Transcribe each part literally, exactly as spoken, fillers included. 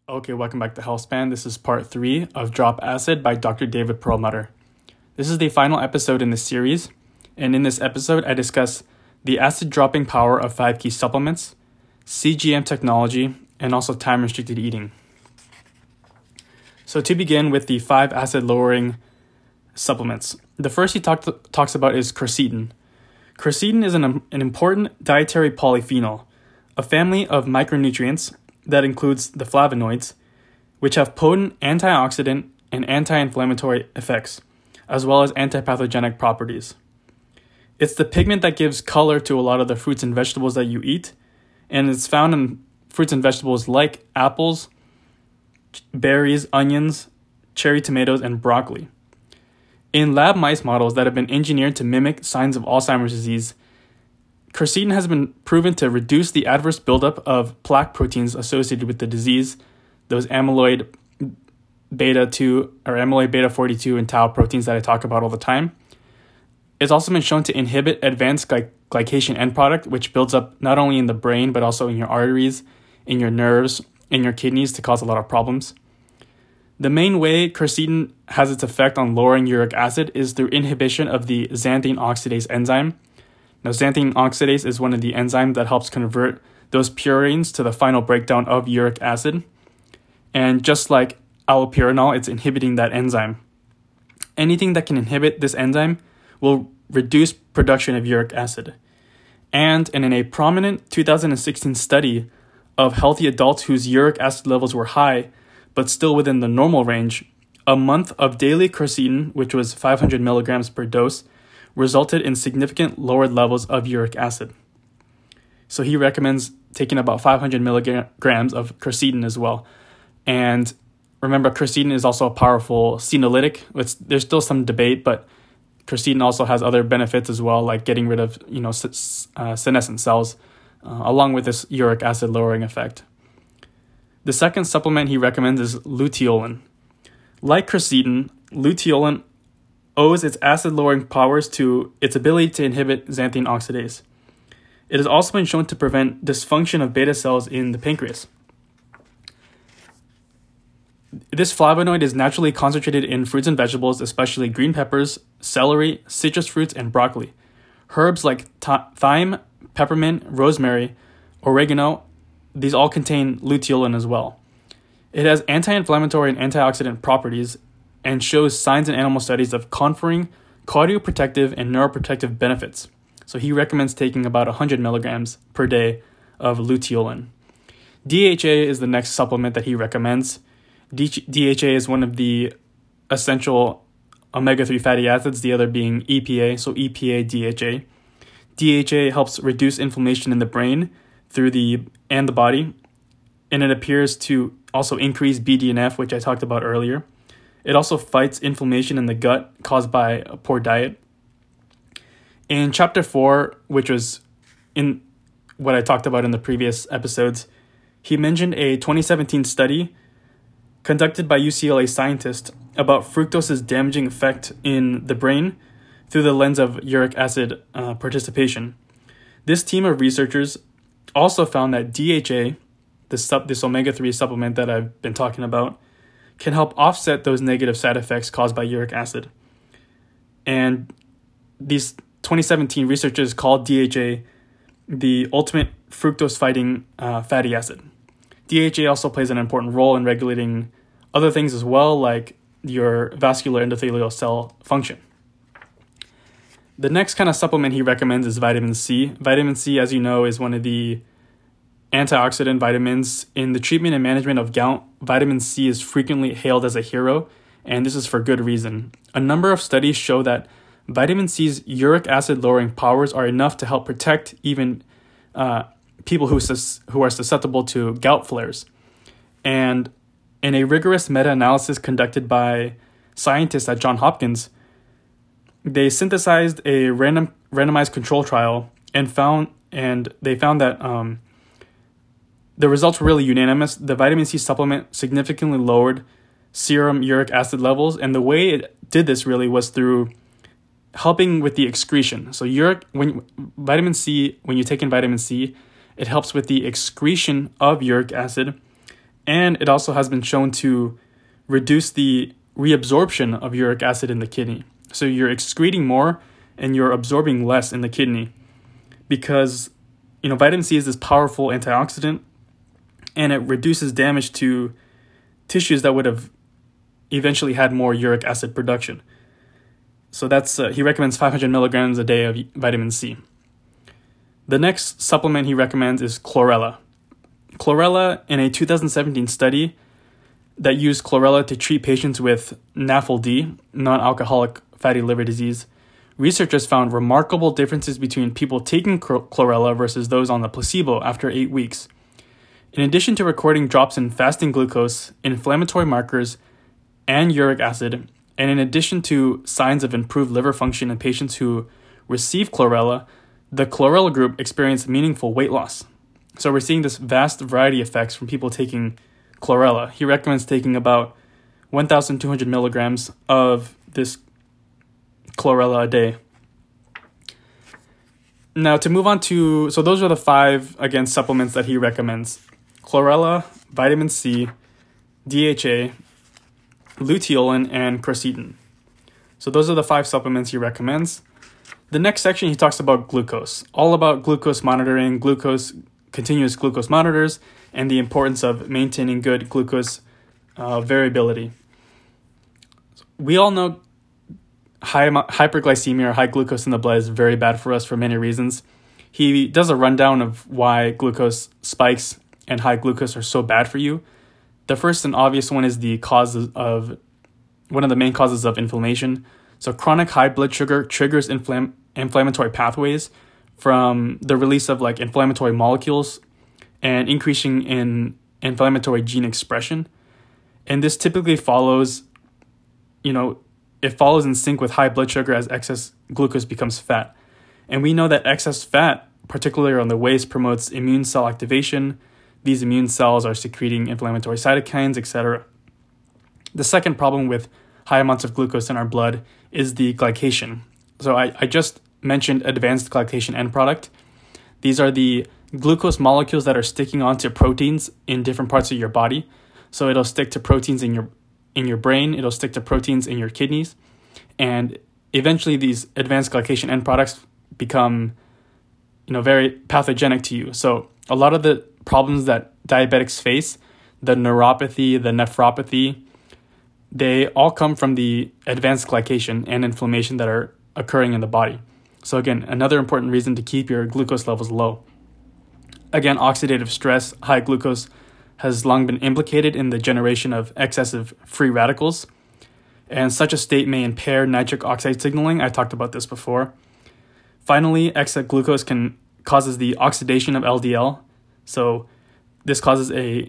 Okay, welcome back to Healthspan. This is part three of Drop Acid by Doctor David Perlmutter. This is the final episode in this series, and in this episode, I discuss the acid dropping power of five key supplements, C G M technology, and also time-restricted eating. So to begin with the five acid-lowering supplements, the first he talk, talks about is quercetin. Quercetin is an, an important dietary polyphenol, a family of micronutrients that includes the flavonoids, which have potent antioxidant and anti-inflammatory effects, as well as antipathogenic properties. It's the pigment that gives color to a lot of the fruits and vegetables that you eat, and it's found in fruits and vegetables like apples, berries, onions, cherry tomatoes, and broccoli. In lab mice models that have been engineered to mimic signs of Alzheimer's disease, quercetin has been proven to reduce the adverse buildup of plaque proteins associated with the disease, those amyloid beta two or amyloid beta forty-two and tau proteins that I talk about all the time. It's also been shown to inhibit advanced gly- glycation end product, which builds up not only in the brain, but also in your arteries, in your nerves, in your kidneys to cause a lot of problems. The main way quercetin has its effect on lowering uric acid is through inhibition of the xanthine oxidase enzyme. Now, xanthine oxidase is one of the enzymes that helps convert those purines to the final breakdown of uric acid. And just like allopurinol, it's inhibiting that enzyme. Anything that can inhibit this enzyme will reduce production of uric acid. And, and in a prominent two thousand sixteen study of healthy adults whose uric acid levels were high, but still within the normal range, a month of daily quercetin, which was five hundred milligrams per dose, resulted in significant lowered levels of uric acid. So he recommends taking about five hundred milligrams of quercetin as well. And remember, quercetin is also a powerful senolytic. It's, there's still some debate, but quercetin also has other benefits as well, like getting rid of you know uh, senescent cells, uh, along with this uric acid lowering effect. The second supplement he recommends is luteolin. Like quercetin, luteolin owes its acid-lowering powers to its ability to inhibit xanthine oxidase. It has also been shown to prevent dysfunction of beta cells in the pancreas. This flavonoid is naturally concentrated in fruits and vegetables, especially green peppers, celery, citrus fruits, and broccoli. Herbs like th- thyme, peppermint, rosemary, oregano, these all contain luteolin as well. It has anti-inflammatory and antioxidant properties and shows signs in animal studies of conferring cardioprotective and neuroprotective benefits. So he recommends taking about one hundred milligrams per day of luteolin. D H A is the next supplement that he recommends. D- DHA is one of the essential omega three fatty acids, the other being E P A, so E P A, D H A. D H A helps reduce inflammation in the brain through the and the body, and it appears to also increase B D N F, which I talked about earlier. It also fights inflammation in the gut caused by a poor diet. In chapter four, which was in what I talked about in the previous episodes, he mentioned a twenty seventeen study conducted by U C L A scientists about fructose's damaging effect in the brain through the lens of uric acid uh, participation. This team of researchers also found that D H A, this, sub, this omega three supplement that I've been talking about, can help offset those negative side effects caused by uric acid. And these twenty seventeen researchers called D H A the ultimate fructose-fighting uh, fatty acid. D H A also plays an important role in regulating other things as well, like your vascular endothelial cell function. The next kind of supplement he recommends is vitamin C. Vitamin C, as you know, is one of the antioxidant vitamins. In the treatment and management of gout, vitamin C is frequently hailed as a hero, and this is for good reason. A number of studies show that vitamin C's uric acid lowering powers are enough to help protect even uh, people who, sus- who are susceptible to gout flares. And in a rigorous meta-analysis conducted by scientists at Johns Hopkins, they synthesized a random randomized control trial and found and they found that um, the results were really unanimous. The vitamin C supplement significantly lowered serum uric acid levels, and the way it did this really was through helping with the excretion. So uric, when vitamin C, when you take in vitamin C, it helps with the excretion of uric acid, And it also has been shown to reduce the reabsorption of uric acid in the kidney. So you're excreting more and you're absorbing less in the kidney because, you know, vitamin C is this powerful antioxidant and it reduces damage to tissues that would have eventually had more uric acid production. So that's uh, he recommends five hundred milligrams a day of vitamin C. The next supplement he recommends is chlorella. Chlorella, in a two thousand seventeen study that used chlorella to treat patients with N A F L D, non-alcoholic fatty liver disease, researchers found remarkable differences between people taking chlorella versus those on the placebo after eight weeks. In addition to recording drops in fasting glucose, inflammatory markers, and uric acid, and in addition to signs of improved liver function in patients who receive chlorella, the chlorella group experienced meaningful weight loss. So we're seeing this vast variety of effects from people taking chlorella. He recommends taking about one thousand two hundred milligrams of this chlorella a day. Now to move on to, so those are the five, again, supplements that he recommends. Chlorella, vitamin C, D H A, luteolin, and quercetin. So those are the five supplements he recommends. The next section, he talks about glucose, all about glucose monitoring, glucose, continuous glucose monitors, and the importance of maintaining good glucose uh, variability. We all know high hyperglycemia or high glucose in the blood is very bad for us for many reasons. He does a rundown of why glucose spikes and high glucose are so bad for you. The first and obvious one is the cause of, one of the main causes of inflammation. So chronic high blood sugar triggers inflam- inflammatory pathways from the release of like inflammatory molecules and increasing in inflammatory gene expression. And this typically follows, you know, it follows in sync with high blood sugar as excess glucose becomes fat. And we know that excess fat, particularly on the waist, promotes immune cell activation. These immune cells are secreting inflammatory cytokines, et cetera. The second problem with high amounts of glucose in our blood is the glycation. So I, I just mentioned advanced glycation end product. These are the glucose molecules that are sticking onto proteins in different parts of your body. So it'll stick to proteins in your in your brain, it'll stick to proteins in your kidneys, and eventually these advanced glycation end products become, you know, very pathogenic to you. So a lot of the problems that diabetics face, the neuropathy, the nephropathy, they all come from the advanced glycation and inflammation that are occurring in the body. So again, another important reason to keep your glucose levels low. Again, oxidative stress, high glucose, has long been implicated in the generation of excessive free radicals, and such a state may impair nitric oxide signaling. I talked about this before. Finally, excess glucose can causes the oxidation of L D L. So this causes a,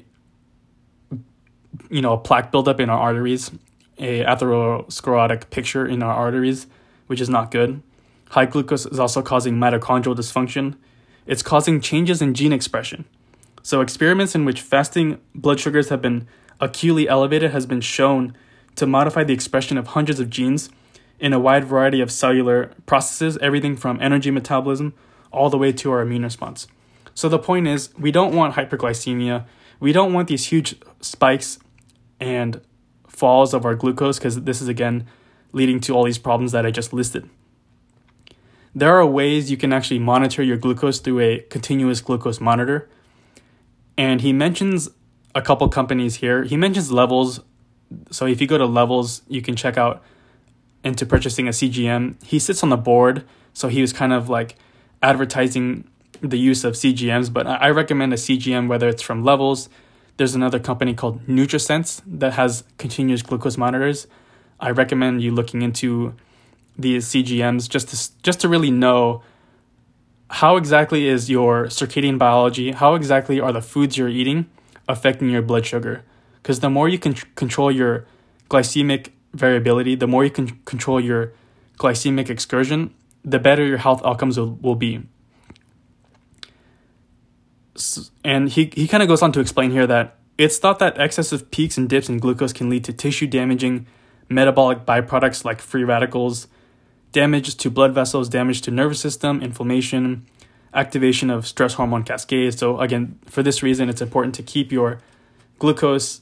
you know, a plaque buildup in our arteries, a atherosclerotic picture in our arteries, which is not good. High glucose is also causing mitochondrial dysfunction. It's causing changes in gene expression. So experiments in which fasting blood sugars have been acutely elevated has been shown to modify the expression of hundreds of genes in a wide variety of cellular processes, everything from energy metabolism all the way to our immune response. So the point is, we don't want hyperglycemia. We don't want these huge spikes and falls of our glucose, because this is, again, leading to all these problems that I just listed. There are ways you can actually monitor your glucose through a continuous glucose monitor. And he mentions a couple companies here. He mentions Levels. So if you go to Levels, you can check out into purchasing a C G M. He sits on the board, so he was kind of like advertising the use of C G Ms, but I recommend a C G M, whether it's from Levels. There's another company called NutriSense that has continuous glucose monitors. I recommend you looking into these C G Ms just to, just to really know how exactly is your circadian biology, how exactly are the foods you're eating affecting your blood sugar. Because the more you can tr- control your glycemic variability, the more you can control your glycemic excursion, the better your health outcomes will, will be. And he, he kind of goes on to explain here that it's thought that excessive peaks and dips in glucose can lead to tissue-damaging metabolic byproducts like free radicals, damage to blood vessels, damage to nervous system, inflammation, activation of stress hormone cascades. So again, for this reason, it's important to keep your glucose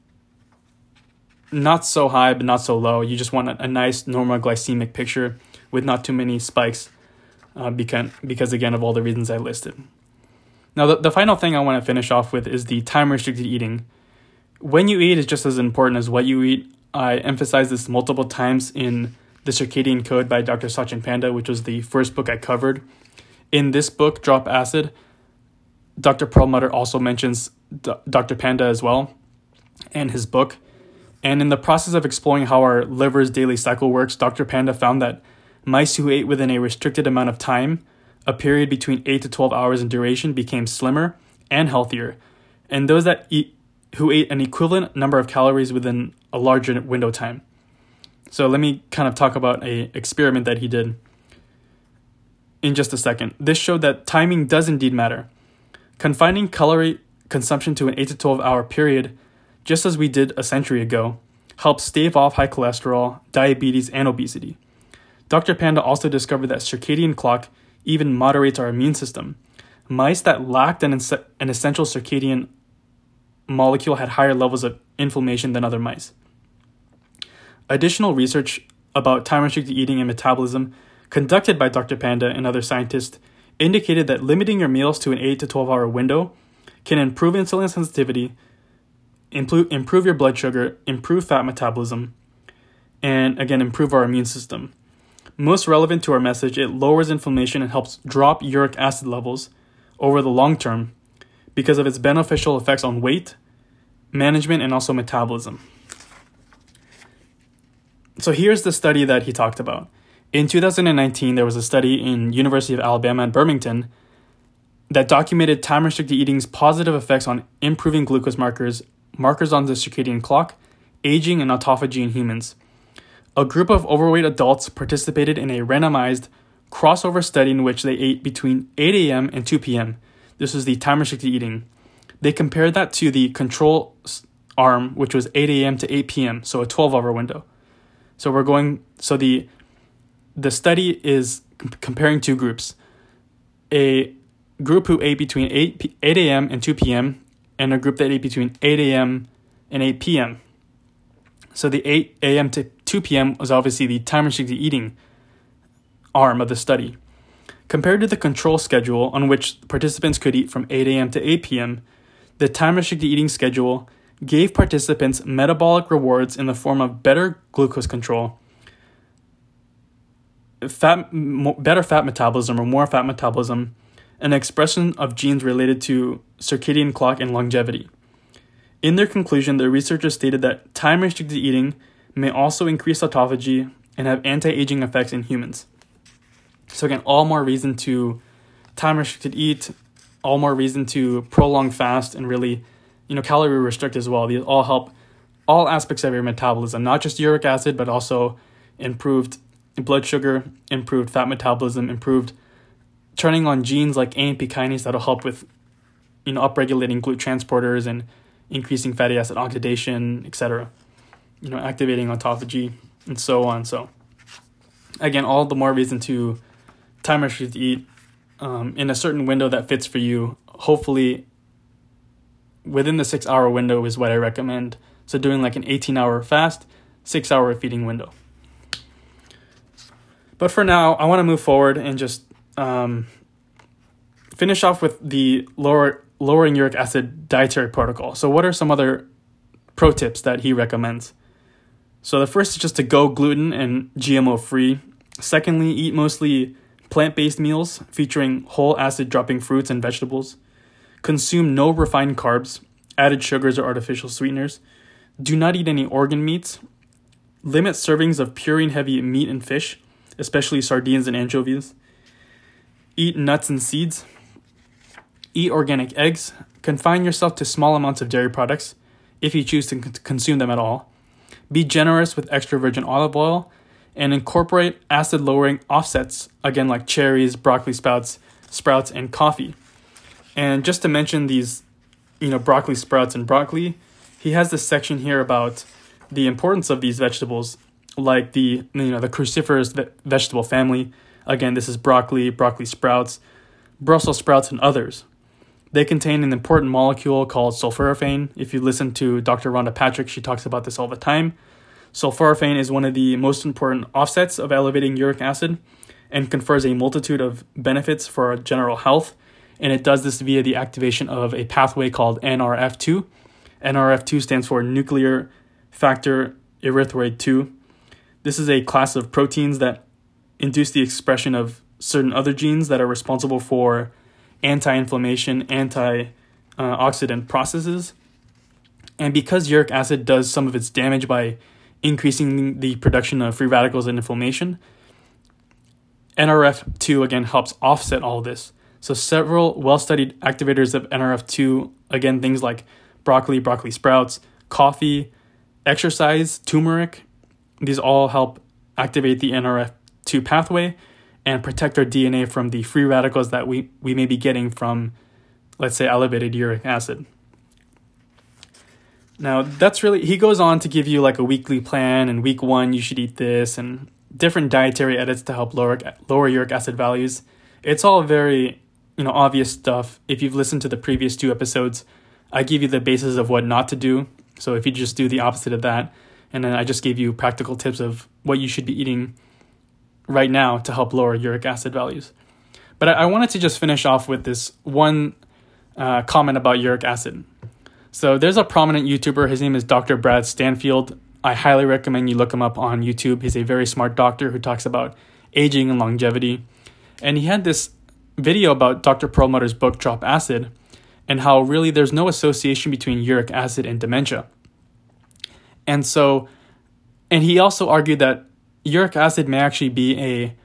not so high but not so low. You just want a, a nice normal glycemic picture with not too many spikes uh, because, because, again, of all the reasons I listed. Now, the, the final thing I want to finish off with is the time-restricted eating. When you eat is just as important as what you eat. I emphasized this multiple times in The Circadian Code by Doctor Sachin Panda, which was the first book I covered. In this book, Drop Acid, Doctor Perlmutter also mentions D- Doctor Panda as well and his book. And in the process of exploring how our liver's daily cycle works, Doctor Panda found that mice who ate within a restricted amount of time, a period between eight to twelve hours in duration, became slimmer and healthier. And those that eat, who ate an equivalent number of calories within a larger window time. So let me kind of talk about a experiment that he did in just a second. This showed that timing does indeed matter. Confining calorie consumption to an eight to twelve hour period, just as we did a century ago, helps stave off high cholesterol, diabetes, and obesity. Doctor Panda also discovered that circadian clock even moderates our immune system. Mice that lacked an, ins- an essential circadian molecule had higher levels of inflammation than other mice. Additional research about time-restricted eating and metabolism conducted by Doctor Panda and other scientists indicated that limiting your meals to an eight to twelve hour window can improve insulin sensitivity, improve, improve your blood sugar, improve fat metabolism, and again, improve our immune system. Most relevant to our message, it lowers inflammation and helps drop uric acid levels over the long term because of its beneficial effects on weight management and also metabolism. So here's the study that he talked about. In two thousand nineteen, there was a study in University of Alabama at Birmingham that documented time-restricted eating's positive effects on improving glucose markers, markers on the circadian clock, aging, and autophagy in humans. A group of overweight adults participated in a randomized crossover study in which they ate between eight a.m. and two p.m. This was the time-restricted eating. They compared that to the control arm, which was eight a.m. to eight p.m., so a twelve hour window. So we're going, so the the study is comparing two groups. A group who ate between eight a.m. and two p.m. and a group that ate between eight a.m. and eight p.m. So the eight a.m. to two p.m. was obviously the time-restricted eating arm of the study. Compared to the control schedule on which participants could eat from eight a.m. to eight p.m., the time-restricted eating schedule gave participants metabolic rewards in the form of better glucose control, fat, better fat metabolism or more fat metabolism, and expression of genes related to circadian clock and longevity. In their conclusion, the researchers stated that time-restricted eating may also increase autophagy and have anti-aging effects in humans. So again, all more reason to time-restricted eat, all more reason to prolong fast and really, you know, calorie restrict as well. These all help all aspects of your metabolism, not just uric acid, but also improved blood sugar, improved fat metabolism, improved turning on genes like A M P kinase that'll help with, you know, upregulating GLUT transporters and increasing fatty acid oxidation, et cetera. You know, activating autophagy and so on. So again, all the more reason to time restricted eat um, in a certain window that fits for you. Hopefully within the six hour window is what I recommend. So doing like an eighteen hour fast, six hour feeding window. But for now, I want to move forward and just um, finish off with the lower lowering uric acid dietary protocol. So what are some other pro tips that he recommends? So the first is just to go gluten and G M O free. Secondly, eat mostly plant-based meals featuring whole acid dropping fruits and vegetables. Consume no refined carbs, added sugars, or artificial sweeteners. Do not eat any organ meats. Limit servings of purine-heavy meat and fish, especially sardines and anchovies. Eat nuts and seeds. Eat organic eggs. Confine yourself to small amounts of dairy products if you choose to consume them at all. Be generous with extra virgin olive oil and incorporate acid-lowering offsets, again, like cherries, broccoli sprouts, sprouts, and coffee. And just to mention these, you know, broccoli sprouts and broccoli, he has this section here about the importance of these vegetables, like the, you know, the cruciferous ve- vegetable family. Again, this is broccoli, broccoli sprouts, Brussels sprouts, and others. They contain an important molecule called sulforaphane. If you listen to Doctor Rhonda Patrick, she talks about this all the time. Sulforaphane is one of the most important offsets of elevating uric acid and confers a multitude of benefits for our general health. And it does this via the activation of a pathway called N R F two. N R F two stands for nuclear factor erythroid two. This is a class of proteins that induce the expression of certain other genes that are responsible for anti-inflammation, anti-oxidant processes. And because uric acid does some of its damage by increasing the production of free radicals and inflammation, N R F two again helps offset all this. So several well-studied activators of N R F two, again, things like broccoli, broccoli sprouts, coffee, exercise, turmeric, these all help activate the N R F two pathway and protect our D N A from the free radicals that we, we may be getting from, let's say, elevated uric acid. Now, that's really, he goes on to give you like a weekly plan, and week one, you should eat this, and different dietary edits to help lower, lower uric acid values. It's all very, you know, obvious stuff. If you've listened to the previous two episodes, I give you the basis of what not to do. So if you just do the opposite of that, and then I just gave you practical tips of what you should be eating right now to help lower uric acid values. But I, I wanted to just finish off with this one uh, comment about uric acid. So there's a prominent YouTuber. His name is Doctor Brad Stanfield. I highly recommend you look him up on YouTube. He's a very smart doctor who talks about aging and longevity. And he had this video about Doctor Perlmutter's book, Drop Acid, and how really there's no association between uric acid and dementia. And so, and he also argued that uric acid may actually be a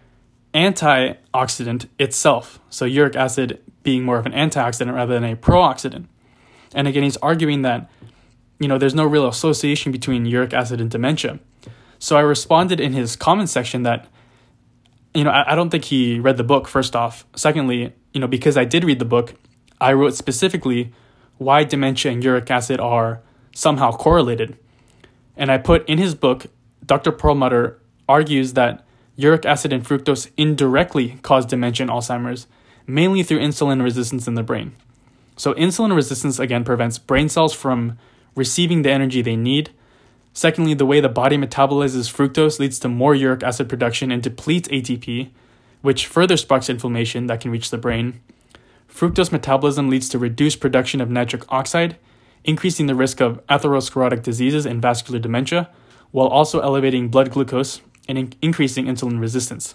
antioxidant itself. So uric acid being more of an antioxidant rather than a pro-oxidant. And again, he's arguing that, you know, there's no real association between uric acid and dementia. So I responded in his comment section that, you know, I, I don't think he read the book, first off. Secondly, you know, because I did read the book, I wrote specifically why dementia and uric acid are somehow correlated. And I put in his book, Doctor Perlmutter argues that uric acid and fructose indirectly cause dementia and Alzheimer's, mainly through insulin resistance in the brain. So insulin resistance, again, prevents brain cells from receiving the energy they need. Secondly, the way the body metabolizes fructose leads to more uric acid production and depletes A T P, which further sparks inflammation that can reach the brain. Fructose metabolism leads to reduced production of nitric oxide, increasing the risk of atherosclerotic diseases and vascular dementia, while also elevating blood glucose and in- increasing insulin resistance.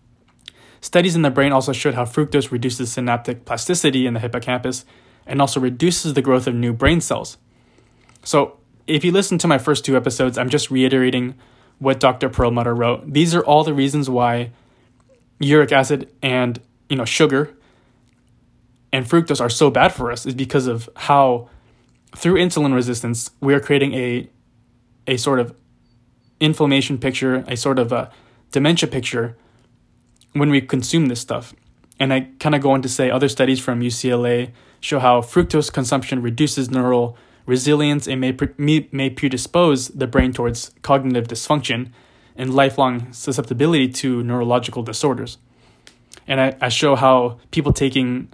Studies in the brain also showed how fructose reduces synaptic plasticity in the hippocampus and also reduces the growth of new brain cells. So if you listen to my first two episodes, I'm just reiterating what Doctor Perlmutter wrote. These are all the reasons why uric acid and, you know, sugar and fructose are so bad for us, is because of how through insulin resistance, we are creating a a sort of inflammation picture, a sort of a dementia picture when we consume this stuff. And I kind of go on to say other studies from U C L A show how fructose consumption reduces neural resilience and may, may, may predispose the brain towards cognitive dysfunction and lifelong susceptibility to neurological disorders. And I, I show how people taking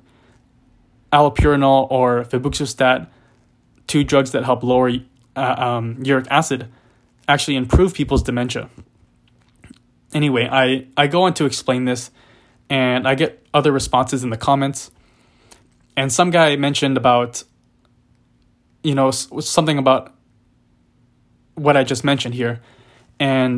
allopurinol or febuxostat, two drugs that help lower uh, um, uric acid, actually improve people's dementia. Anyway, I, I go on to explain this, and I get other responses in the comments. And some guy mentioned about, you know, something about what I just mentioned here. And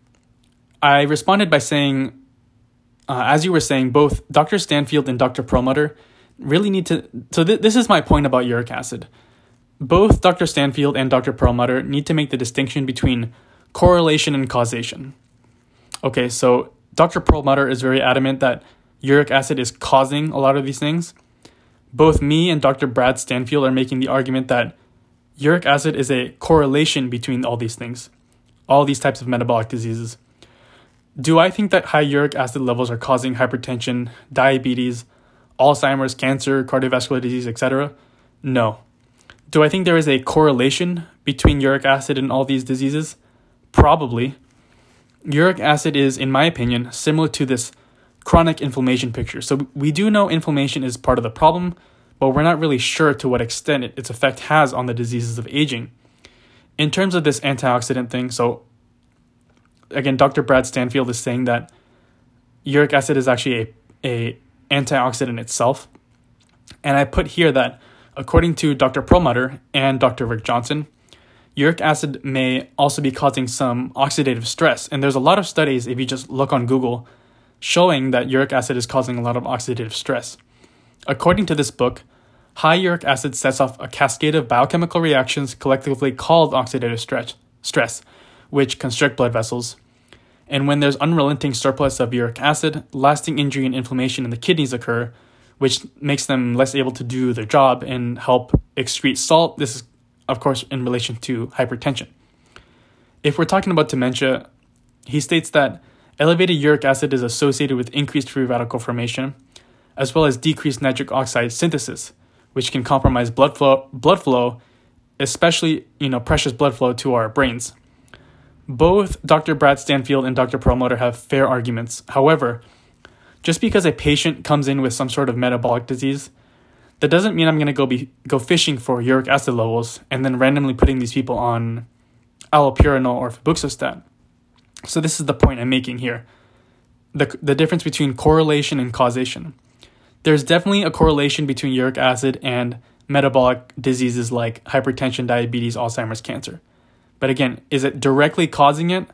I responded by saying, uh, as you were saying, both Doctor Stanfield and Doctor Perlmutter really need to... So th- this is my point about uric acid. Both Doctor Stanfield and Doctor Perlmutter need to make the distinction between correlation and causation. Okay, so Doctor Perlmutter is very adamant that uric acid is causing a lot of these things. Both me and Doctor Brad Stanfield are making the argument that uric acid is a correlation between all these things, all these types of metabolic diseases. Do I think that high uric acid levels are causing hypertension, diabetes, Alzheimer's, cancer, cardiovascular disease, et cetera? No. Do I think there is a correlation between uric acid and all these diseases? Probably. Uric acid is, in my opinion, similar to this chronic inflammation picture. So we do know inflammation is part of the problem, but we're not really sure to what extent it, its effect has on the diseases of aging. In terms of this antioxidant thing, so again, Doctor Brad Stanfield is saying that uric acid is actually a, a antioxidant itself. And I put here that according to Doctor Perlmutter and Doctor Rick Johnson, uric acid may also be causing some oxidative stress. And there's a lot of studies, if you just look on Google, showing that uric acid is causing a lot of oxidative stress. According to this book, high uric acid sets off a cascade of biochemical reactions collectively called oxidative stress, stress, which constrict blood vessels. And when there's unrelenting surplus of uric acid, lasting injury and inflammation in the kidneys occur, which makes them less able to do their job and help excrete salt. This is, of course, in relation to hypertension. If we're talking about dementia, he states that elevated uric acid is associated with increased free radical formation, as well as decreased nitric oxide synthesis, which can compromise blood flow, blood flow, especially, you know, precious blood flow to our brains. Both Doctor Brad Stanfield and Doctor Perlmutter have fair arguments. However, just because a patient comes in with some sort of metabolic disease, that doesn't mean I'm going to go be go fishing for uric acid levels and then randomly putting these people on allopurinol or febuxostat. So this is the point I'm making here. The, the difference between correlation and causation. There's definitely a correlation between uric acid and metabolic diseases like hypertension, diabetes, Alzheimer's, cancer. But again, is it directly causing it?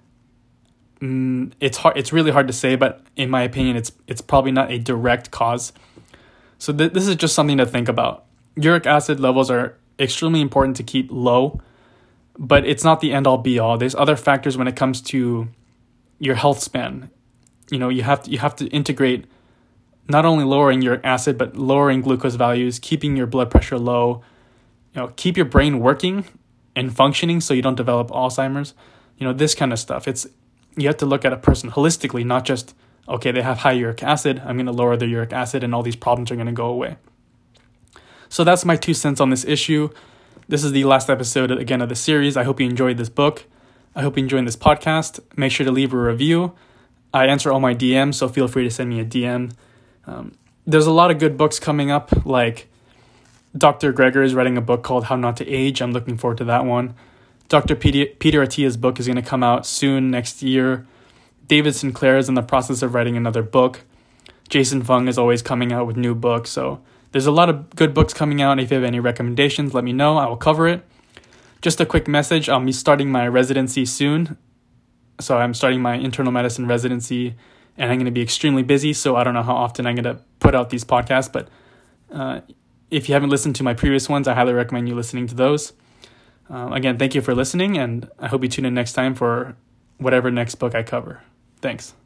Mm, it's hard. It's really hard to say, but in my opinion, it's it's probably not a direct cause. So th- this is just something to think about. Uric acid levels are extremely important to keep low, but it's not the end-all be-all. There's other factors when it comes to your health span. You know, you have to you have to integrate not only lowering uric acid, but lowering glucose values, keeping your blood pressure low. You know, keep your brain working and functioning so you don't develop Alzheimer's. You know, this kind of stuff. It's you have to look at a person holistically, not just, okay, they have high uric acid, I'm going to lower their uric acid and all these problems are going to go away. So that's my two cents on this issue. This is the last episode, again, of the series. I hope you enjoyed this book. I hope you enjoyed this podcast. Make sure to leave a review. I answer all my D Ms, so feel free to send me a D M. Um, there's a lot of good books coming up, like Doctor Greger is writing a book called How Not to Age. I'm looking forward to that one. Doctor Peter, Peter Attia's book is going to come out soon next year. David Sinclair is in the process of writing another book. Jason Fung is always coming out with new books. So there's a lot of good books coming out. If you have any recommendations, let me know. I will cover it. Just a quick message. I'll be starting my residency soon. So I'm starting my internal medicine residency, and I'm going to be extremely busy. So I don't know how often I'm going to put out these podcasts, but uh, if you haven't listened to my previous ones, I highly recommend you listening to those. Uh, again, thank you for listening, and I hope you tune in next time for whatever next book I cover. Thanks.